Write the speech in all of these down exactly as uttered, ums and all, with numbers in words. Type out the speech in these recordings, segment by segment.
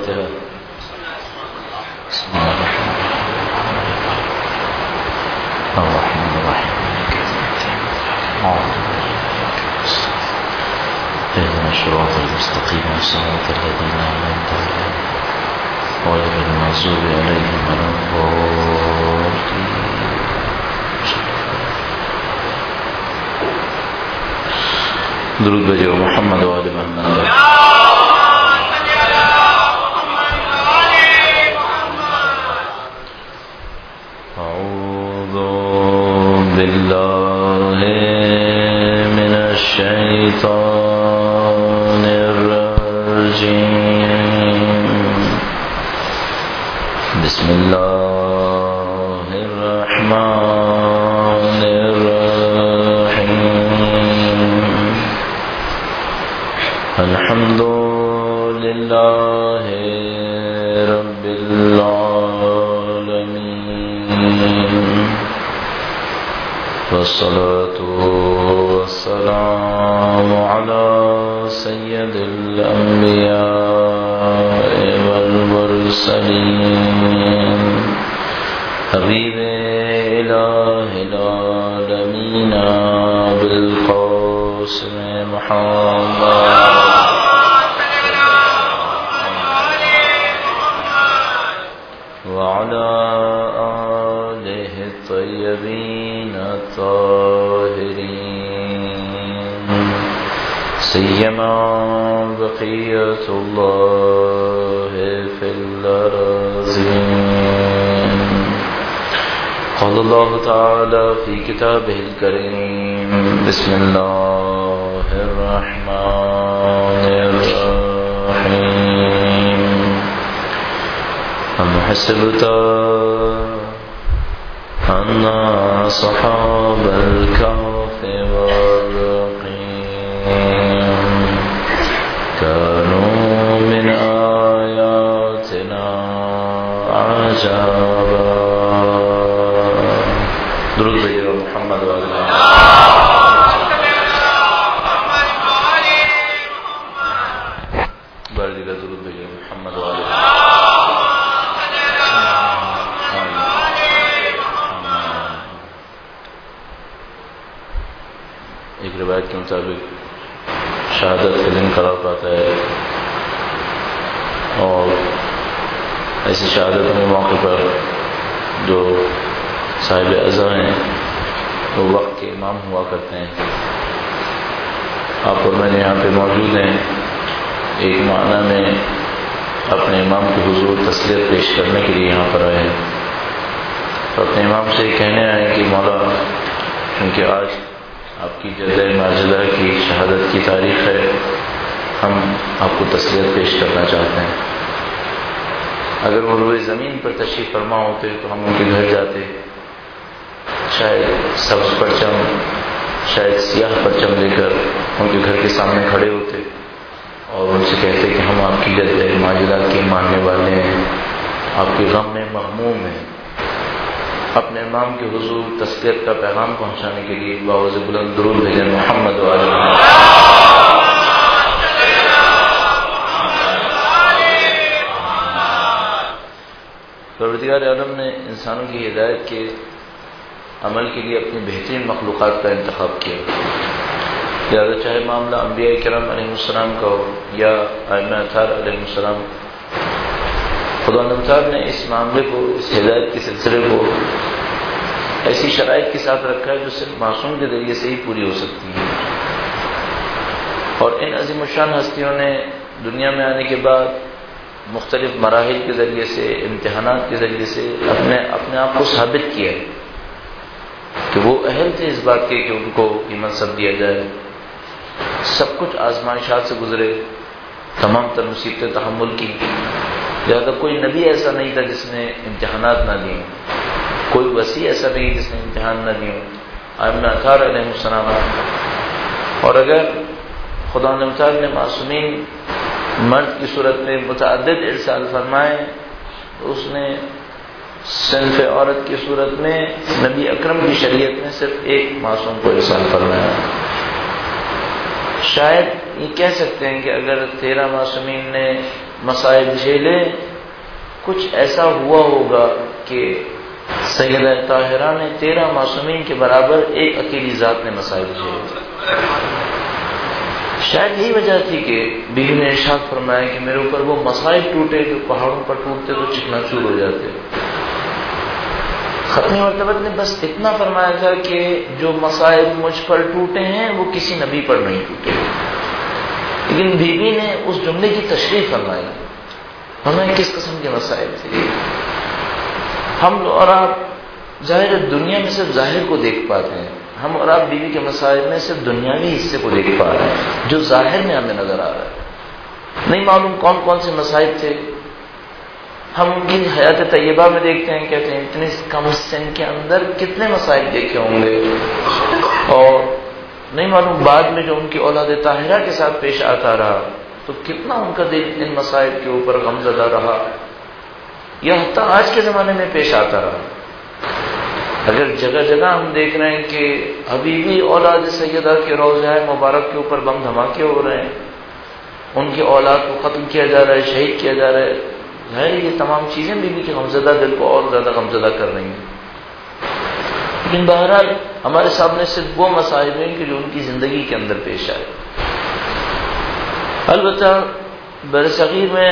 الفاتحة. بسم الله الرحمن الرحيم. اهدنا الصراط المستقيم صراط الذين أنعمت عليهم غير المغضوب عليهم ولا الضالين. درود بجو محمد و آل محمد. أعوذ بالله من الشيطان الرجيم. بسم الله الرحمن الرحيم. الحمد لله رب العالمين، والصلاة والسلام على سيد الأنبياء والمرسلين حبيب إله العالمين بالقاسم محمد وعلى آله الطيبين الطاهرين، سيما بقية الله في الأرضين. قال الله تعالى في كتابه الكريم: بسم الله الرحمن الرحيم. أم حسبت أن أصحاب الكهف والرقيم كانوا من آياتنا عجبا. درود بجو محمد و آل محمد. بارد کا درود بجو محمد و آل محمد. ایک روایت کے مطابق شہادت کا دن قرار پاتا ہے، اور ایسی شہادت کے موقع پر جو صاحب عزا ہیں وہ وقت کے امام ہوا کرتے ہیں. آپ اور میں نے یہاں پہ موجود ہیں، ایک معنی میں اپنے امام کے حضور تسلیت پیش کرنے کے لیے یہاں پر آئے ہیں، اور اپنے امام سے کہنے آئے کہ مولا، کیونکہ آج آپ کی جزا ماجدہ کی شہادت کی تاریخ ہے، ہم آپ کو تسلیت پیش کرنا چاہتے ہیں. اگر وہ روئے زمین پر تشریف فرما ہوتے تو ہم ان کے گھر جاتے، شاید سبز پرچم، شاید سیاہ پرچم لے کر ان کے گھر کے سامنے کھڑے ہوتے اور ان سے کہتے کہ ہم آپ کی جزا ماجدہ کے ماننے والے ہیں، آپ کے غم میں مغموم ہیں. اپنے امام کے حضور تسلیت کا پیغام پہنچانے کے لیے باوز بلند درود بھیجیں محمد و آل محمد. پروردگار عالم نے انسانوں کی ہدایت کے عمل کے لیے اپنی بہترین مخلوقات کا انتخاب کیا. لہٰذا چاہے معاملہ انبیاء کرام علیہ السلام کا ہو یا ائمہ اطہار علیہ السلام، خدا نمتار نے اس معاملے کو، اس ہدایت کے سلسلے کو ایسی شرائط کے ساتھ رکھا ہے جو صرف معصوم کے ذریعے سے ہی پوری ہو سکتی ہے. اور ان عظیم الشان ہستیوں نے دنیا میں آنے کے بعد مختلف مراحل کے ذریعے سے، امتحانات کے ذریعے سے اپنے اپنے آپ کو ثابت کیا ہے کہ وہ اہل تھے اس بات کے کہ ان کو یہ منصب دیا جائے. سب کچھ آزمائشات سے گزرے، تمام تر مصیبتیں تحمل کی. لہذا کوئی نبی ایسا نہیں تھا جس نے امتحانات نہ دیے، کوئی وسیع ایسا نہیں جس نے امتحان نہ دیے. ائمہ اطہار علیہ السلام. اور اگر خدا نمتار نے معصومین مرد کی صورت میں متعدد ارسال فرمائے تو اس نے صنف عورت کی صورت میں نبی اکرم کی شریعت میں صرف ایک معصوم کو ارسال فرمایا. شاید یہ کہہ سکتے ہیں کہ اگر تیرہ معصومین نے مصائب جھیلے، کچھ ایسا ہوا ہوگا کہ سیدہ طاہرہ نے تیرہ معصومین کے برابر ایک اکیلی ذات نے مصائب جھیلے۔ شاید یہی وجہ تھی کہ بیوی نے ارشاد فرمایا کہ میرے اوپر وہ مصائب ٹوٹے جو پہاڑوں پر ٹوٹتے تو چکنا چور ہو جاتے۔ ختم مرتبت نے بس اتنا فرمایا تھا کہ جو مصائب مجھ پر ٹوٹے ہیں وہ کسی نبی پر نہیں ٹوٹے، لیکن بیوی نے اس جملے کی تشریح فرمائی، ہمیں کس قسم کے مصائب تھے۔ ہم اور آپ ظاہر دنیا میں صرف ظاہر کو دیکھ پاتے ہیں، ہم اور آپ بیوی کے مصائب میں صرف دنیاوی حصے کو دیکھ پا رہے ہیں جو ظاہر میں ہمیں نظر آ رہا ہے، نہیں معلوم کون کون سے مصائب تھے۔ ہم ان کی حیات طیبہ میں دیکھتے ہیں، کہتے ہیں اتنے کم سن کے اندر کتنے مصائب دیکھے ہوں گے، اور نہیں معلوم بعد میں جو ان کی اولاد طاہرہ کے ساتھ پیش آتا رہا تو کتنا ان کا دل ان مصائب کے اوپر غمزدہ رہا، یا حتیٰ آج کے زمانے میں پیش آتا رہا۔ اگر جگہ جگہ ہم دیکھ رہے ہیں کہ ابھی بھی اولاد سیدہ کے روضہ مبارک کے اوپر بم دھماکے ہو رہے ہیں، ان کی اولاد کو قتل کیا جا رہا ہے، شہید کیا جا رہا ہے، ظاہر یہ تمام چیزیں بیوی کے غمزدہ دل کو اور زیادہ غمزدہ کر رہی ہیں۔ لیکن بہرحال ہمارے سامنے صرف وہ مصائب ہیں کہ جو ان کی زندگی کے اندر پیش آئے۔ البتہ برصغیر میں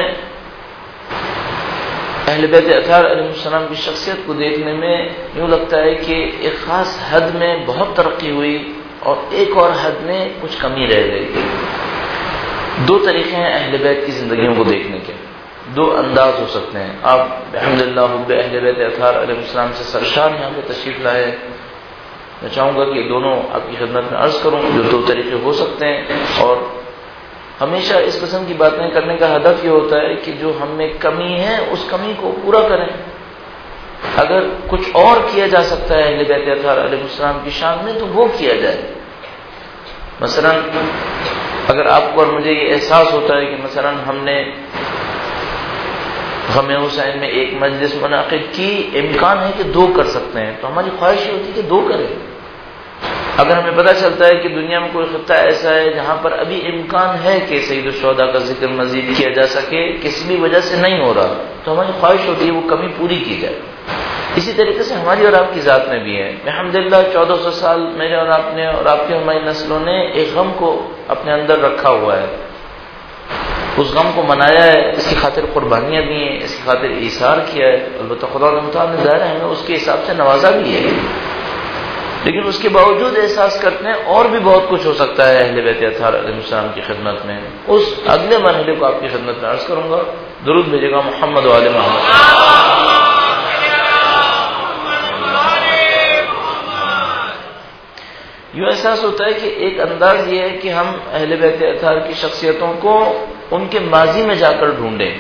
اہل بیت اطہار علیہ السلام کی شخصیت کو دیکھنے میں یوں لگتا ہے کہ ایک خاص حد میں بہت ترقی ہوئی اور ایک اور حد میں کچھ کمی رہ گئی۔ دو طریقے ہیں اہل بیت کی زندگیوں کو دیکھنے کے، دو انداز ہو سکتے ہیں۔ آپ الحمدللہ حب اہل بیت اطہار علیہ السلام سے سرشار یہاں پہ تشریف لائے، میں چاہوں گا کہ دونوں آپ کی خدمت میں عرض کروں جو دو طریقے ہو سکتے ہیں، اور ہمیشہ اس قسم کی باتیں کرنے کا ہدف یہ ہوتا ہے کہ جو ہم میں کمی ہے اس کمی کو پورا کریں۔ اگر کچھ اور کیا جا سکتا ہے اہل بیت اطہار علیہ السلام کی شان میں تو وہ کیا جائے۔ مثلا اگر آپ کو اور مجھے یہ احساس ہوتا ہے کہ مثلا ہم نے غم حسین میں ایک مجلس منعقد کی، امکان ہے کہ دو کر سکتے ہیں، تو ہماری خواہش یہ ہوتی ہے کہ دو کریں۔ اگر ہمیں پتہ چلتا ہے کہ دنیا میں کوئی خطہ ایسا ہے جہاں پر ابھی امکان ہے کہ سید الشہداء کا ذکر مزید کیا جا سکے، کسی بھی وجہ سے نہیں ہو رہا، تو ہماری خواہش ہوتی ہے وہ کمی پوری کی جائے۔ اسی طریقے سے ہماری اور آپ کی ذات میں بھی ہے۔ الحمدللہ چودہ سو سال میرے اور آپ نے اور آپ کی ہماری نسلوں نے ایک غم کو اپنے اندر رکھا ہوا ہے، اس غم کو منایا ہے، اس کی خاطر قربانیاں دی ہیں، اس کی خاطر ایثار کیا ہے۔ البتہ خدا تعالیٰ نے ظاہر ہے ہمیں اس کے حساب سے نوازا بھی ہے، لیکن اس کے باوجود احساس کرتے ہیں اور بھی بہت کچھ ہو سکتا ہے اہل بیت اطہار علیہ السلام کی خدمت میں۔ اس اگلے مرحلے کو آپ کی خدمت میں عرض کروں گا۔ درود بھیجے گا محمد و آل محمد۔ یوں احساس ہوتا ہے کہ ایک انداز یہ ہے کہ ہم اہل بیت اطہار کی شخصیتوں کو ان کے ماضی میں جا کر ڈھونڈیں،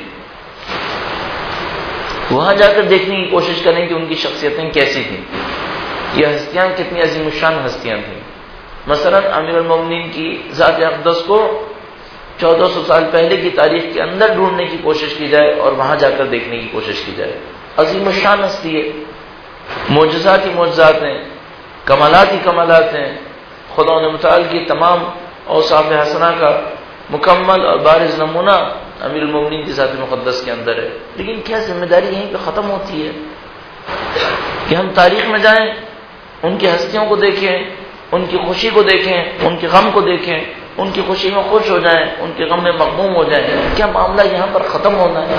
وہاں جا کر دیکھنے کی کوشش کریں کہ ان کی شخصیتیں کیسی تھیں، یہ ہستیاں کتنی عظیم الشان ہستیاں تھیں۔ مثلا امیر المومنین کی ذات اقدس کو چودہ سو سال پہلے کی تاریخ کے اندر ڈھونڈنے کی کوشش کی جائے اور وہاں جا کر دیکھنے کی کوشش کی جائے۔ عظیم الشان ہستی ہے، معجزات ہی معجزات ہیں، کمالات ہی کمالات ہیں، خدا متعال کی تمام اوصاف حسنہ کا مکمل اور بارز نمونہ امیر المومنین کی ذات مقدس کے اندر ہے۔ لیکن کیا ذمہ داری یہیں پہ ختم ہوتی ہے کہ ہم تاریخ میں جائیں، ان کی ہستیوں کو دیکھیں، ان کی خوشی کو دیکھیں، ان کے غم کو دیکھیں، ان کی خوشی میں خوش ہو جائیں، ان کے غم میں مغموم ہو جائیں؟ کیا معاملہ یہاں پر ختم ہونا ہے؟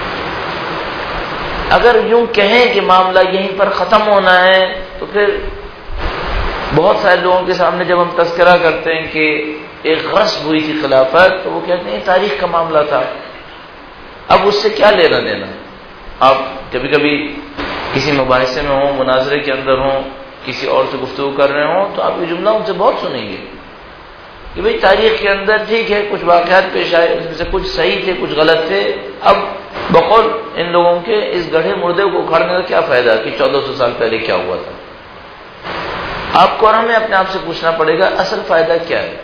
اگر یوں کہیں کہ معاملہ یہیں پر ختم ہونا ہے تو پھر بہت سارے لوگوں کے سامنے جب ہم تذکرہ کرتے ہیں کہ ایک غصب ہوئی تھی خلافت، تو وہ کہتے ہیں تاریخ کا معاملہ تھا، اب اس سے کیا لینا دینا۔ آپ کبھی کبھی کسی مباحثے میں ہوں، مناظرے کے اندر ہوں، کسی اور سے گفتگو کر رہے ہوں تو آپ یہ جملہ ان سے بہت سنیں گے کہ بھئی تاریخ کے اندر ٹھیک ہے کچھ واقعات پیش آئے، اس میں سے کچھ صحیح تھے کچھ غلط تھے، اب بقول ان لوگوں کے اس گڑھے مردے کو اکھاڑنے کا کیا فائدہ کہ چودہ سو سال پہلے کیا ہوا تھا۔ آپ کو اور ہمیں اپنے آپ سے پوچھنا پڑے گا اصل فائدہ کیا ہے؟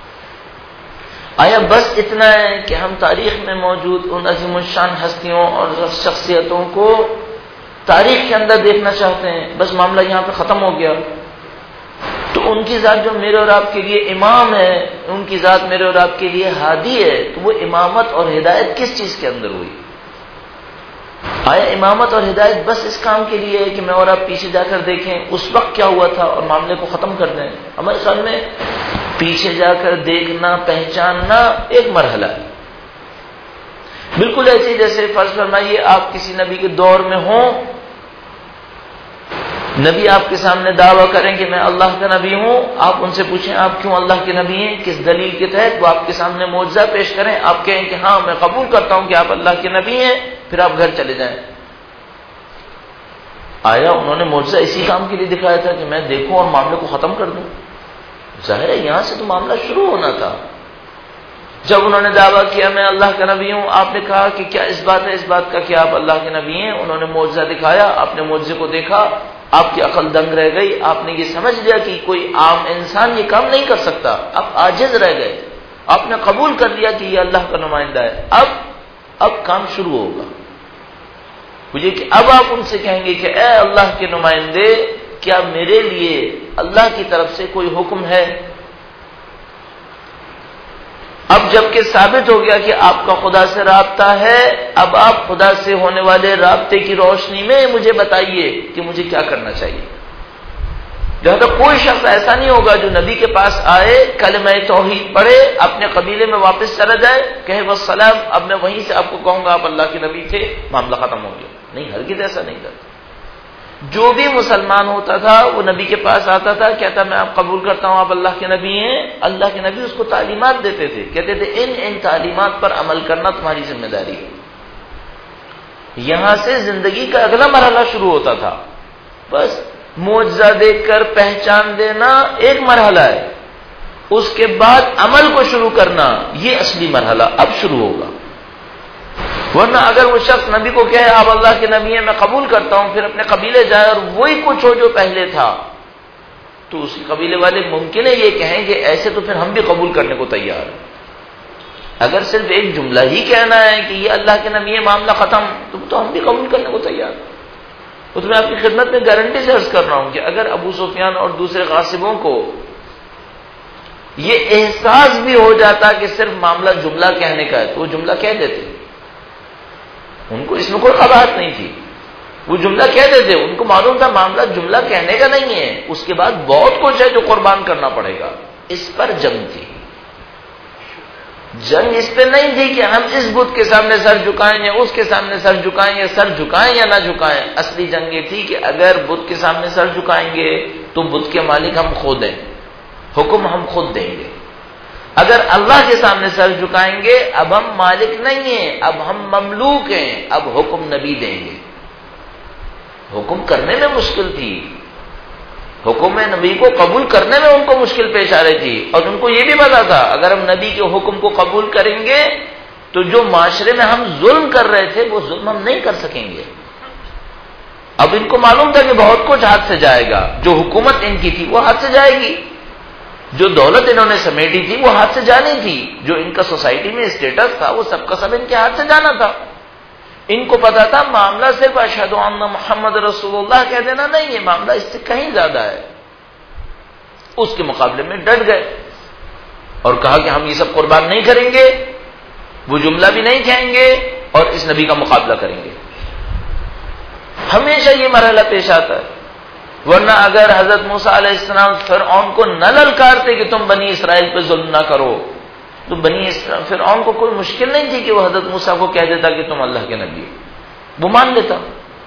آیا بس اتنا ہے کہ ہم تاریخ میں موجود ان عظیم الشان ہستیوں اور شخصیتوں کو تاریخ کے اندر دیکھنا چاہتے ہیں، بس معاملہ یہاں پہ ختم ہو گیا؟ تو ان کی ذات جو میرے اور آپ کے لیے امام ہے، ان کی ذات میرے اور آپ کے لیے ہادی ہے، تو وہ امامت اور ہدایت کس چیز کے اندر ہوئی؟ آیا امامت اور ہدایت بس اس کام کے لیے ہے کہ میں اور آپ پیچھے جا کر دیکھیں اس وقت کیا ہوا تھا اور معاملے کو ختم کر دیں؟ ہمارے خیال میں پیچھے جا کر دیکھنا، پہچاننا ایک مرحلہ ہے، بالکل ایسے جیسے فرض فرمائیے آپ کسی نبی کے دور میں ہوں، نبی آپ کے سامنے دعویٰ کریں کہ میں اللہ کا نبی ہوں، آپ ان سے پوچھیں آپ کیوں اللہ کے نبی ہیں، کس دلیل کے تحت، وہ آپ کے سامنے معجزہ پیش کریں، آپ کہیں کہ ہاں میں قبول کرتا ہوں کہ آپ اللہ کے نبی ہیں، پھر آپ گھر چلے جائیں۔ آیا انہوں نے معجزہ اسی کام کے لیے دکھایا تھا کہ میں دیکھوں اور معاملے کو ختم کر دوں؟ ظاہر ہے یہاں سے تو معاملہ شروع ہونا تھا۔ جب انہوں نے دعویٰ کیا میں اللہ کا نبی ہوں، آپ نے کہا کہ کیا اس بات ہے، اس بات کا کہ آپ اللہ کے نبی ہیں، انہوں نے معجزہ دکھایا، آپ نے معجزے کو دیکھا، آپ کی عقل دنگ رہ گئی، آپ نے یہ سمجھ لیا کہ کوئی عام انسان یہ کام نہیں کر سکتا، آپ عاجز رہ گئے، آپ نے قبول کر لیا کہ یہ اللہ کا نمائندہ ہے۔ اب اب کام شروع ہوگا، مجھے کہ اب آپ ان سے کہیں گے کہ اے اللہ کے نمائندے، کیا میرے لیے اللہ کی طرف سے کوئی حکم ہے؟ اب جبکہ ثابت ہو گیا کہ آپ کا خدا سے رابطہ ہے، اب آپ خدا سے ہونے والے رابطے کی روشنی میں مجھے بتائیے کہ مجھے کیا کرنا چاہیے۔ لہذا کوئی شخص ایسا نہیں ہوگا جو نبی کے پاس آئے، کلمہ توحید پڑھے، اپنے قبیلے میں واپس چلا جائے، کہے والسلام اب میں وہیں سے آپ کو کہوں گا آپ اللہ کے نبی تھے، معاملہ ختم ہو گیا۔ نہیں، ہرگز ایسا نہیں تھا۔ جو بھی مسلمان ہوتا تھا وہ نبی کے پاس آتا تھا، کہتا میں آپ قبول کرتا ہوں آپ اللہ کے نبی ہیں، اللہ کے نبی اس کو تعلیمات دیتے تھے، کہتے تھے ان ان تعلیمات پر عمل کرنا تمہاری ذمہ داری ہے۔ یہاں سے زندگی کا اگلا مرحلہ شروع ہوتا تھا۔ بس معجزہ دیکھ کر پہچان دینا ایک مرحلہ ہے، اس کے بعد عمل کو شروع کرنا یہ اصلی مرحلہ اب شروع ہوگا۔ ورنہ اگر وہ شخص نبی کو کہے آپ اللہ کے نبی ہیں میں قبول کرتا ہوں، پھر اپنے قبیلے جائے اور وہی کچھ ہو جو پہلے تھا، تو اسی قبیلے والے ممکن ہے یہ کہیں کہ ایسے تو پھر ہم بھی قبول کرنے کو تیار ہیں۔ اگر صرف ایک جملہ ہی کہنا ہے کہ یہ اللہ کے نبی ہے معاملہ ختم، تو تو ہم بھی قبول کرنے کو تیار ہیں۔ تو میں آپ کی خدمت میں گارنٹی سے عرض کر رہا ہوں کہ اگر ابو سفیان اور دوسرے غاصبوں کو یہ احساس بھی ہو جاتا کہ صرف معاملہ جملہ کہنے کا ہے تو وہ جملہ کہہ دیتے، ان کو اس میں کوئی قباحت نہیں تھی، وہ جملہ کہہ دیتے، ان کو معلوم تھا معاملہ جملہ کہنے کا نہیں ہے، اس کے بعد بہت کچھ ہے جو قربان کرنا پڑے گا۔ اس پر جنگ تھی، جنگ اس پہ نہیں تھی کہ ہم اس بت کے سامنے سر جھکائیں یا اس کے سامنے سر جھکائیں یا سر جھکائیں یا نہ جھکائیں۔ اصلی جنگ یہ تھی کہ اگر بت کے سامنے سر جھکائیں گے تو بت کے مالک ہم خود ہیں، حکم ہم خود دیں گے۔ اگر اللہ کے سامنے سر جھکائیں گے اب ہم مالک نہیں ہیں، اب ہم مملوک ہیں، اب حکم نبی دیں گے۔ حکم کرنے میں مشکل تھی، حکم نبی کو قبول کرنے میں ان کو مشکل پیش آ رہی تھی، اور ان کو یہ بھی پتا تھا اگر ہم نبی کے حکم کو قبول کریں گے تو جو معاشرے میں ہم ظلم کر رہے تھے وہ ظلم ہم نہیں کر سکیں گے۔ اب ان کو معلوم تھا کہ بہت کچھ ہاتھ سے جائے گا، جو حکومت ان کی تھی وہ ہاتھ سے جائے گی، جو دولت انہوں نے سمیٹی تھی وہ ہاتھ سے جانی تھی، جو ان کا سوسائٹی میں اسٹیٹس تھا وہ سب کا سب ان کے ہاتھ سے جانا تھا۔ ان کو پتا تھا معاملہ صرف اشہد ان محمد رسول اللہ کہہ دینا نہیں ہے، معاملہ اس سے کہیں زیادہ ہے۔ اس کے مقابلے میں ڈٹ گئے اور کہا کہ ہم یہ سب قربان نہیں کریں گے، وہ جملہ بھی نہیں کہیں گے اور اس نبی کا مقابلہ کریں گے۔ ہمیشہ یہ مرحلہ پیش آتا ہے، ورنہ اگر حضرت موسیٰ علیہ السلام فرعون کو نہ للکارتے کہ تم بنی اسرائیل پہ ظلم نہ کرو، تو بنی اسرائیل فرعون کو کوئی مشکل نہیں تھی کہ وہ حضرت موسیٰ کو کہہ دیتا کہ تم اللہ کے نبی ہو، وہ مان لیتا۔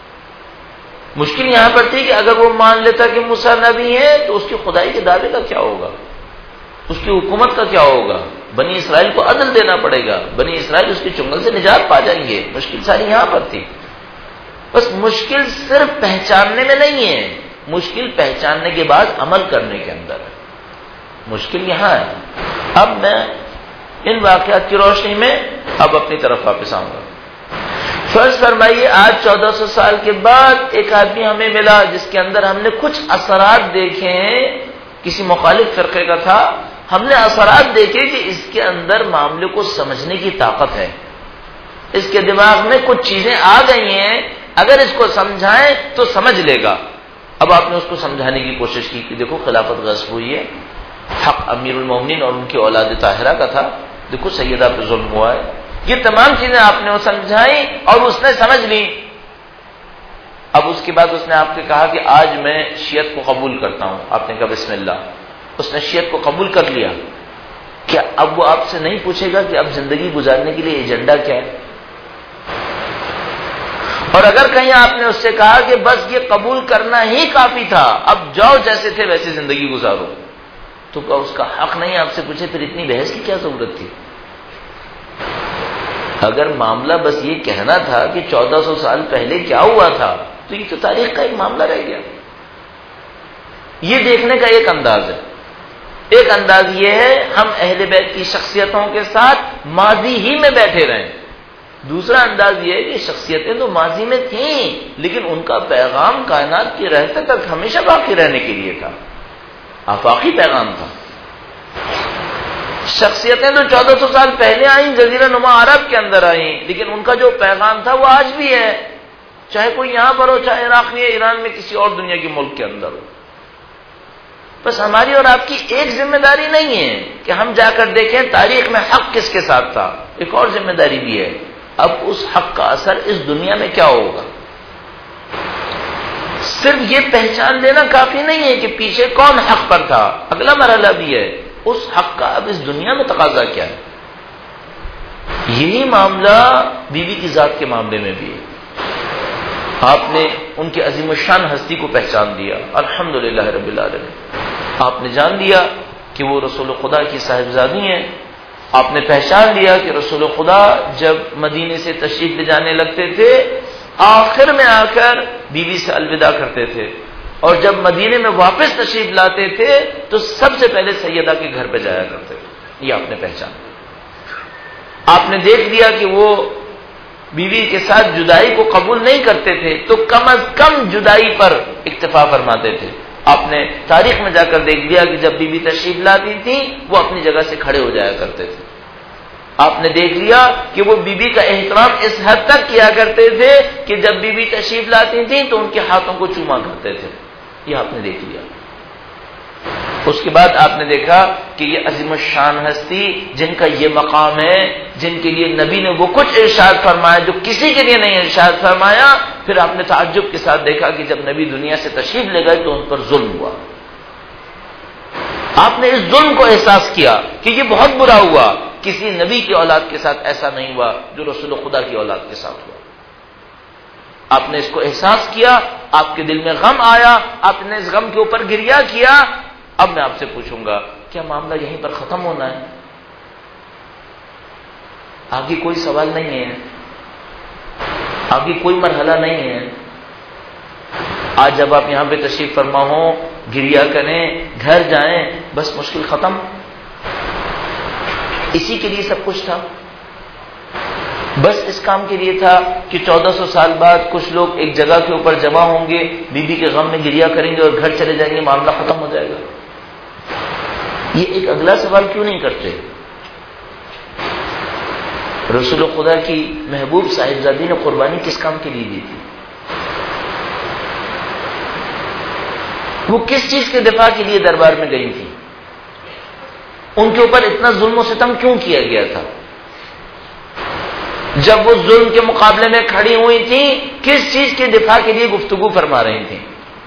مشکل یہاں پر تھی کہ اگر وہ مان لیتا کہ موسیٰ نبی ہے تو اس کی خدائی کے دعوے کا کیا ہوگا، اس کی حکومت کا کیا ہوگا، بنی اسرائیل کو عدل دینا پڑے گا، بنی اسرائیل اس کی چنگل سے نجات پا جائیں گے۔ مشکل ساری یہاں پر تھی۔ بس مشکل صرف پہچاننے میں نہیں ہے، مشکل پہچاننے کے بعد عمل کرنے کے اندر ہے، مشکل یہاں ہے۔ اب میں ان واقعات کی روشنی میں اب اپنی طرف واپس آؤں گا۔ فرض فرمائیے آج چودہ سو سال کے بعد ایک آدمی ہمیں ملا جس کے اندر ہم نے کچھ اثرات دیکھے ہیں، کسی مخالف فرقے کا تھا، ہم نے اثرات دیکھے کہ اس کے اندر معاملے کو سمجھنے کی طاقت ہے، اس کے دماغ میں کچھ چیزیں آ گئی ہیں، اگر اس کو سمجھائیں تو سمجھ لے گا، اب آپ نے اس کو سمجھانے کی کوشش کی کہ دیکھو خلافت غصب ہوئی ہے، حق امیر المومنین اور ان کی اولاد طاہرہ کا تھا، دیکھو سیدہ پہ ظلم ہوا ہے. یہ تمام چیزیں آپ نے وہ سمجھائی اور اس نے سمجھ لی. اب اس کے بعد اس نے آپ سے کہا کہ آج میں شیعت کو قبول کرتا ہوں. آپ نے کہا بسم اللہ. اس نے شیعت کو قبول کر لیا. کیا اب وہ آپ سے نہیں پوچھے گا کہ اب زندگی گزارنے کے لیے ایجنڈا کیا ہے؟ اور اگر کہیں آپ نے اس سے کہا کہ بس یہ قبول کرنا ہی کافی تھا، اب جاؤ جیسے تھے ویسے زندگی گزارو، تو کیا اس کا حق نہیں آپ سے پوچھے؟ پھر اتنی بحث کی کیا ضرورت تھی؟ اگر معاملہ بس یہ کہنا تھا کہ چودہ سو سال پہلے کیا ہوا تھا، تو یہ تو تاریخ کا ایک معاملہ رہ گیا. یہ دیکھنے کا ایک انداز ہے. ایک انداز یہ ہے ہم اہل بیت کی شخصیتوں کے ساتھ ماضی ہی میں بیٹھے رہیں. دوسرا انداز یہ ہے کہ شخصیتیں تو ماضی میں تھیں لیکن ان کا پیغام کائنات کی رہتے تک ہمیشہ باقی رہنے کے لیے تھا، آفاقی پیغام تھا. شخصیتیں تو چودہ سو سال پہلے آئیں، جزیرہ نما عرب کے اندر آئیں، لیکن ان کا جو پیغام تھا وہ آج بھی ہے، چاہے کوئی یہاں پر ہو، چاہے عراق میں، ایران میں، کسی اور دنیا کے ملک کے اندر ہو. بس ہماری اور آپ کی ایک ذمہ داری نہیں ہے کہ ہم جا کر دیکھیں تاریخ میں حق کس کے ساتھ تھا. ایک اور ذمہ داری بھی ہے، اب اس حق کا اثر اس دنیا میں کیا ہوگا. صرف یہ پہچان لینا کافی نہیں ہے کہ پیچھے کون حق پر تھا. اگلا مرحلہ بھی ہے اس حق کا اب اس دنیا میں تقاضا کیا ہے. یہی معاملہ بیوی کی ذات کے معاملے میں بھی ہے. آپ نے ان کی عظیم الشان ہستی کو پہچان دیا، الحمدللہ رب العالمین. آپ نے جان لیا کہ وہ رسول خدا کی صاحبزادی ہیں. آپ نے پہچان لیا کہ رسول خدا جب مدینے سے تشریف لے جانے لگتے تھے آخر میں آ کر بیوی سے الوداع کرتے تھے، اور جب مدینے میں واپس تشریف لاتے تھے تو سب سے پہلے سیدہ کے گھر پہ جایا کرتے تھے. یہ آپ نے پہچان لیا. آپ نے دیکھ لیا کہ وہ بیوی کے ساتھ جدائی کو قبول نہیں کرتے تھے تو کم از کم جدائی پر اکتفا فرماتے تھے. آپ نے تاریخ میں جا کر دیکھ لیا کہ جب بیوی تشریف لاتی تھی وہ اپنی جگہ سے کھڑے ہو جایا کرتے تھے. آپ نے دیکھ لیا کہ وہ بیوی کا احترام اس حد تک کیا کرتے تھے کہ جب بیوی تشریف لاتی تھی تو ان کے ہاتھوں کو چوما کرتے تھے. یہ آپ نے دیکھ لیا. اس کے بعد آپ نے دیکھا کہ یہ عظیم الشان ہستی جن کا یہ مقام ہے، جن کے لیے نبی نے وہ کچھ ارشاد فرمایا جو کسی کے لیے نہیں ارشاد فرمایا، پھر آپ نے تعجب کے ساتھ دیکھا کہ جب نبی دنیا سے تشریف لے گئے تو ان پر ظلم ہوا. آپ نے اس ظلم کو احساس کیا کہ یہ بہت برا ہوا. کسی نبی کی اولاد کے ساتھ ایسا نہیں ہوا جو رسول خدا کی اولاد کے ساتھ ہوا. آپ نے اس کو احساس کیا، آپ کے دل میں غم آیا، آپ نے اس غم کے اوپر گریہ کیا. اب میں آپ سے پوچھوں گا کیا معاملہ یہیں پر ختم ہونا ہے؟ آگے کوئی سوال نہیں ہے، آگے کوئی مرحلہ نہیں ہے. آج جب آپ یہاں پہ تشریف فرما ہو، گریہ کریں، گھر جائیں، بس مشکل ختم. اسی کے لیے سب کچھ تھا. بس اس کام کے لیے تھا کہ چودہ سو سال بعد کچھ لوگ ایک جگہ کے اوپر جمع ہوں گے، بیوی کے غم میں گریہ کریں گے اور گھر چلے جائیں گے، معاملہ ختم ہو جائے گا. یہ ایک اگلا سوال کیوں نہیں کرتے؟ رسول خدا کی محبوب صاحبزادی نے قربانی کس کام کے لیے دی تھی؟ وہ کس چیز کے دفاع کے لیے دربار میں گئی تھی؟ ان کے اوپر اتنا ظلم و ستم کیوں کیا گیا تھا؟ جب وہ ظلم کے مقابلے میں کھڑی ہوئی تھی کس چیز کے دفاع کے لیے گفتگو فرما رہی تھی؟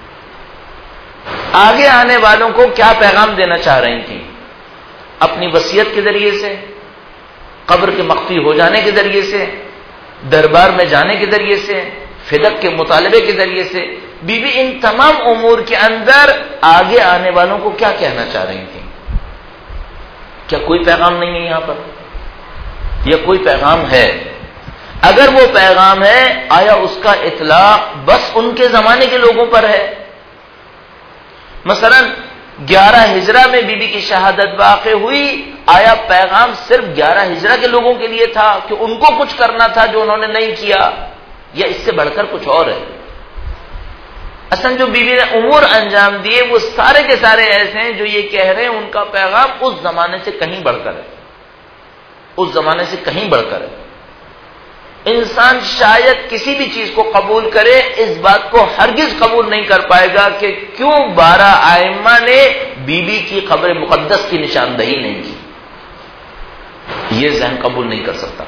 آگے آنے والوں کو کیا پیغام دینا چاہ رہی تھی؟ اپنی وصیت کے ذریعے سے، قبر کے مخفی ہو جانے کے ذریعے سے، دربار میں جانے کے ذریعے سے، فدق کے مطالبے کے ذریعے سے، بی بی ان تمام امور کے اندر آگے آنے والوں کو کیا کہنا چاہ رہی تھی؟ کیا کوئی پیغام نہیں ہے یہاں پر؟ یا کوئی پیغام ہے؟ اگر وہ پیغام ہے آیا اس کا اطلاق بس ان کے زمانے کے لوگوں پر ہے؟ مثلا گیارہ ہجرہ میں بی بی کی شہادت واقع ہوئی، آیا پیغام صرف گیارہ ہجرہ کے لوگوں کے لیے تھا کہ ان کو کچھ کرنا تھا جو انہوں نے نہیں کیا، یا اس سے بڑھ کر کچھ اور ہے؟ اصلا جو بی بی نے امور انجام دیے وہ سارے کے سارے ایسے ہیں جو یہ کہہ رہے ہیں ان کا پیغام اس زمانے سے کہیں بڑھ کر ہے، اس زمانے سے کہیں بڑھ کر ہے. انسان شاید کسی بھی چیز کو قبول کرے، اس بات کو ہرگز قبول نہیں کر پائے گا کہ کیوں بارہ ائمہ نے بی بی کی قبر مقدس کی نشاندہی نہیں کی. یہ ذہن قبول نہیں کر سکتا.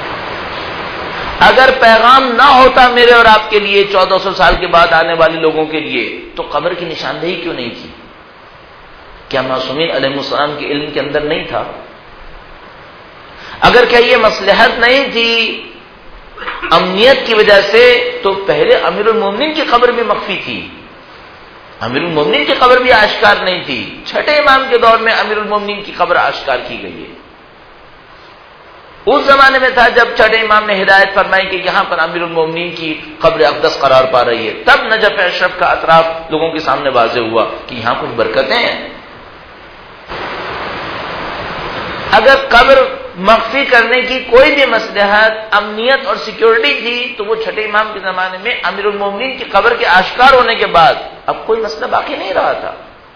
اگر پیغام نہ ہوتا میرے اور آپ کے لیے چودہ سو سال کے بعد آنے والے لوگوں کے لیے، تو قبر کی نشاندہی کیوں نہیں کی؟ کیا معصومین علیہ السلام کے علم کے اندر نہیں تھا؟ اگر کیا یہ مصلحت نہیں تھی امنیت کی وجہ سے، تو پہلے امیر المومنین کی قبر بھی مخفی تھی، امیر المومنین کی قبر بھی آشکار نہیں تھی. چھٹے امام کے دور میں امیر المومنین کی قبر آشکار کی گئی ہے. اس زمانے میں تھا جب چھٹے امام نے ہدایت فرمائی کہ یہاں پر امیر المومنین کی قبر اقدس قرار پا رہی ہے، تب نجف اشرف کا اطراف لوگوں کے سامنے واضح ہوا کہ یہاں کچھ برکتیں ہیں. اگر قبر مخفی کرنے کی کوئی بھی مصلحت امنیت اور سیکیورٹی تھی تو وہ چھٹے امام کے زمانے میں امیر المومنین کی قبر کے آشکار ہونے کے بعد اب کوئی مسئلہ باقی نہیں رہا تھا.